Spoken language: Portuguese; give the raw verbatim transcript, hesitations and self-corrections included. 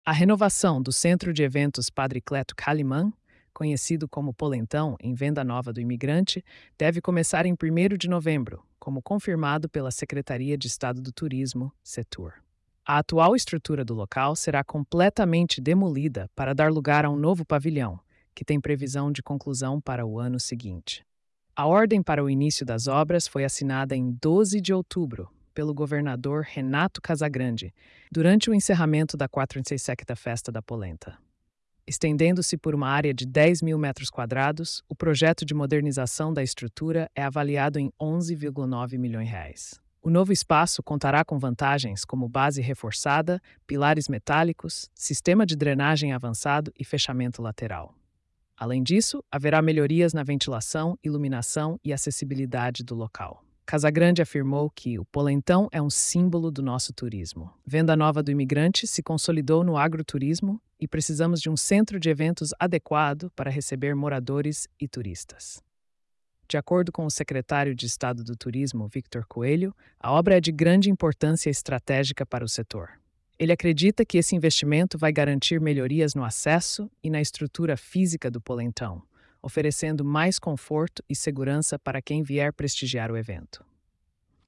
A renovação do Centro de Eventos Padre Cleto Calimã, conhecido como Polentão em Venda Nova do Imigrante, deve começar em primeiro de novembro, como confirmado pela Secretaria de Estado do Turismo, Setur. A atual estrutura do local será completamente demolida para dar lugar a um novo pavilhão, que tem previsão de conclusão para o ano seguinte. A ordem para o início das obras foi assinada em doze de outubro pelo governador Renato Casagrande, durante o encerramento da quarenta e sexta Festa da Polenta. Estendendo-se por uma área de dez mil metros quadrados, o projeto de modernização da estrutura é avaliado em onze vírgula nove milhões de reais. O novo espaço contará com vantagens como base reforçada, pilares metálicos, sistema de drenagem avançado e fechamento lateral. Além disso, haverá melhorias na ventilação, iluminação e acessibilidade do local. Casagrande afirmou que o Polentão é um símbolo do nosso turismo. Venda Nova do Imigrante se consolidou no agroturismo e precisamos de um centro de eventos adequado para receber moradores e turistas. De acordo com o secretário de Estado do Turismo, Victor Coelho, a obra é de grande importância estratégica para o setor. Ele acredita que esse investimento vai garantir melhorias no acesso e na estrutura física do Polentão, oferecendo mais conforto e segurança para quem vier prestigiar o evento.